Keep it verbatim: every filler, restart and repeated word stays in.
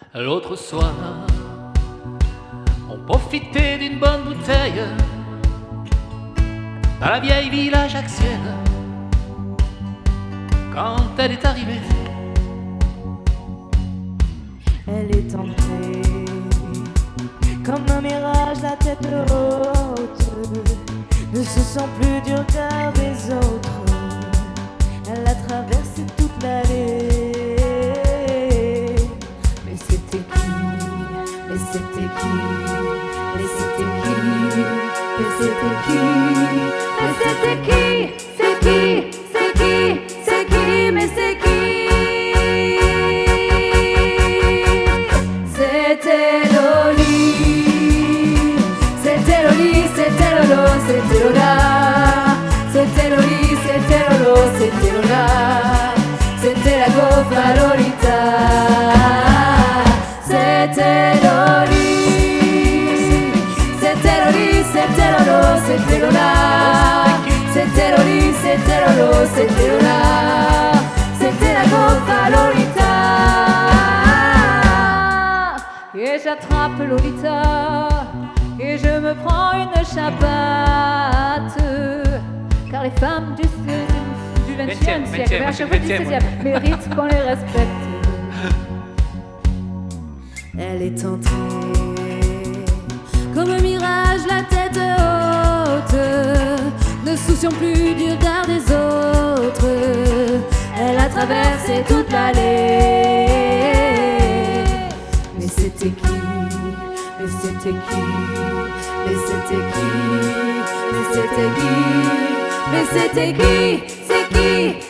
L'autre soir, on profitait d'une bonne bouteille dans la vieille villa ajaxienne. Quand elle est arrivée, elle est entrée comme un mirage, la tête haute, ne se sent plus du regard des autres. Elle a traversé toute l'allée. Mais c'était qui? Mais c'était qui? Mais c'était qui? Mais c'était qui? Mais c'était qui? C'est qui? C'est qui? C'est qui? Mais c'est qui? C'était Loli. C'était Loli, c'était Lolo, c'était Lola. C'était Loli, c'était Lolo, c'était Lola. C'était la Gofa Lolita. C'était Loli. C'était Loli, c'était Lolo, c'était Lola. C'était Loli, c'était Lolo, c'était Lola. C'était la Gofa Lolita. Et j'attrape Lolita et je me prends une chapate. Car les femmes du, du vingtième siècle, mais à chaque fois du seizième, méritent qu'on les respecte. Elle est entrée comme un mirage, la tête haute, ne souciant plus du regard des autres. Elle a traversé toute l'allée. Mais c'était qui? Mais c'était qui? Mais c'était qui? Mais c'était qui? Mais c'était qui? C'est qui?